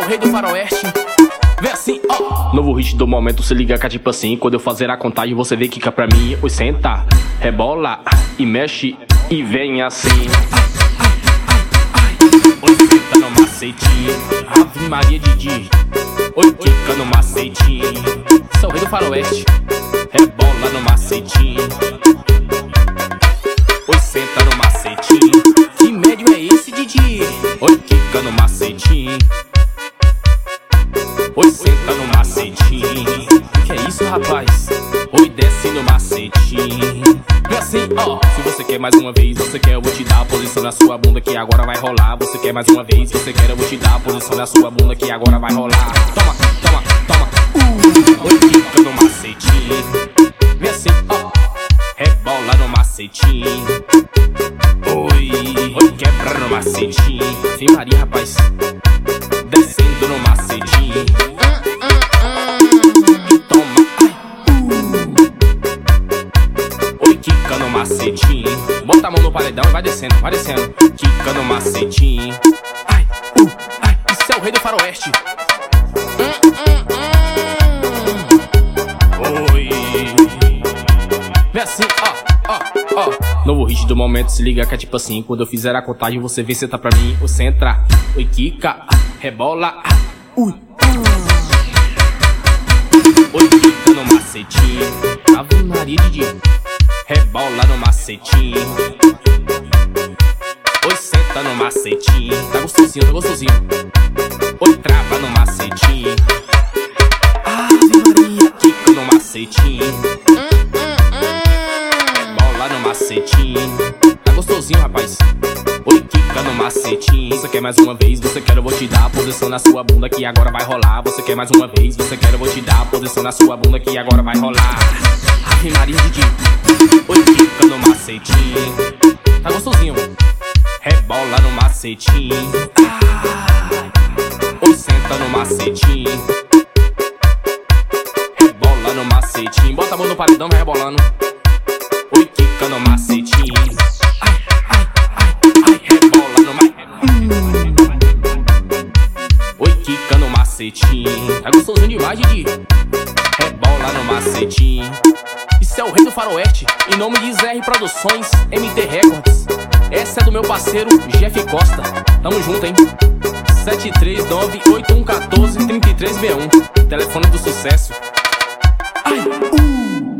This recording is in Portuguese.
rei do faroeste. Vem assim, ó. Novo hit do momento, se liga que é tipo assim. Quando eu fazer a contagem, você vê que quica pra mim. Oi, senta, rebola e mexe e vem assim. Oi, senta no macetinho, Ave Maria Didi. Oi, quica no macetinho, Sou o rei do faroeste. rebola no macetinho. Oi, senta no macetinho. Que médio é esse, Didi? Oi, quica no macetinho. Oi, senta no macetinho. Que é isso, rapaz? Oi, desce no macetinho. Vem assim, ó. Se você quer mais uma vez, você quer, eu vou te dar a posição na sua bunda que agora vai rolar. Você quer mais uma vez, você quer, eu vou te dar a posição na sua bunda que agora vai rolar. Toma, toma, toma. Oi, quica no macetinho. Vem assim, ó. Rebola no macetinho. Oi, quebra no macetinho. Sim, Maria, rapaz. Descendo no macetinho. E toma, oi, quica no macetinho. Bota a mão no paredão e vai descendo, vai descendo. Quica no macetinho. Ai, isso é o rei do faroeste. Oi. Vem assim, ó. Novo hit do momento, se liga que é tipo assim. Quando eu fizer a contagem, você vem sentar pra mim. Você entra, oi, quica, rebola. Oi, quica no macetinho. Ave Maria Didi. Rebola no macetinho. Oi, senta no macetinho. Tá gostosinho, tá gostosinho. Oi, trava no macetinho. Ave Maria. Quica no macetinho. Rebola no macetinho. Tá gostosinho, rapaz. Oi, quica no macetinho. Você quer mais uma vez, você quer, eu vou te dar a posição na sua bunda que agora vai rolar. Você quer mais uma vez, você quer, eu vou te dar a posição na sua bunda que agora vai rolar. Ave Maria Didi. Oi, quica no macetinho. Tá gostosinho. Rebola no macetinho. Oi, senta no macetinho. Rebola no macetinho. Bota a mão no paredão, vai rebolando. Oi, quica no macetinho. Rebola no macetinho. Oi, quica no macetinho. Tá gostosinho demais, Didi. Rebola no macetinho. Isso é o rei do faroeste. Em nome de ZR Produções, MT Records. Essa é do meu parceiro Jeff Costa. Tamo junto, hein? 739-8114-3361. Telefone do sucesso. Ai,